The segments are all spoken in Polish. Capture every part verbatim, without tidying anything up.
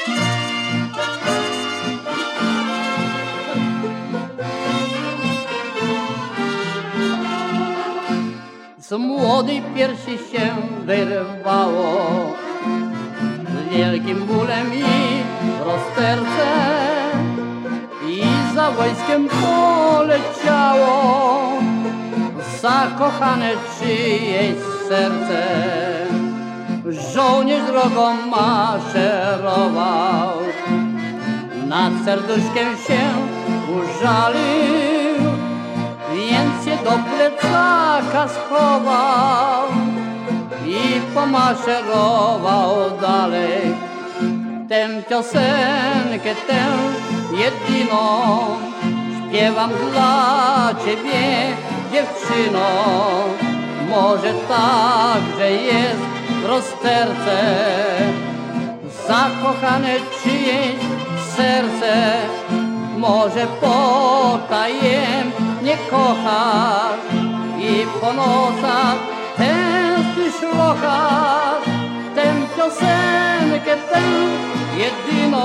Z młodej piersi się wyrwało, z wielkim bólem i rozterce, i za wojskiem poleciało zakochane czyjeś serce. Żołnierz drogą maszerował, nad serduszkiem się użalił, więc się do plecaka schował i pomaszerował dalej. Tę piosenkę, tę jedyną śpiewam dla ciebie, dziewczyno. Może także jest w rozterce zakochane czyjeś serce. Może potajemnie kochasz i po nocach tęsknisz lochasz. Tę piosenkę, tę jedyną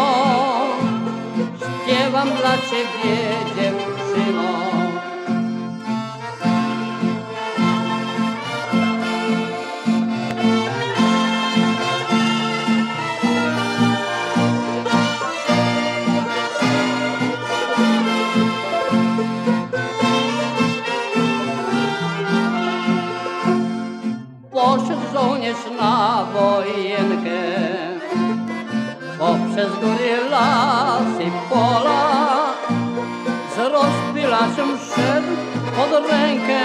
śpiewam dla ciebie, dziewczyno. Poszedł żołnierz na wojenkę, poprzez góry, lasy i pola, z rozpylaczem szedł pod rękę.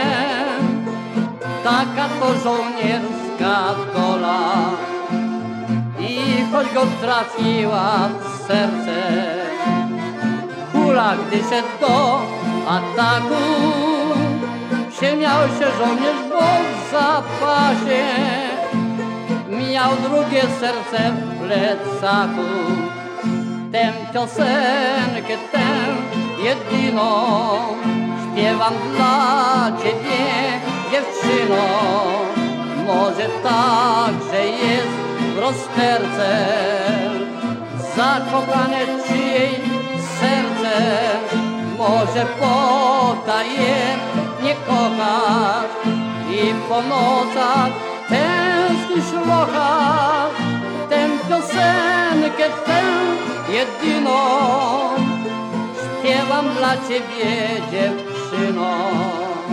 Taka to żołnierska dola, i choć go trafiła w serce kula, gdy szedł do ataku, śmiał się żołnierz, bo w zapasie miał drugie serce w plecaku. Tę piosenkę, tę jedyną śpiewam dla ciebie, dziewczyno. Może także jest w rozterce zakochane czyjeś serce. Może potajemnie kochasz i po nocach tęsknisz lochasz. Tę piosenkę, tę jedyną śpiewam dla ciebie, dziewczyno.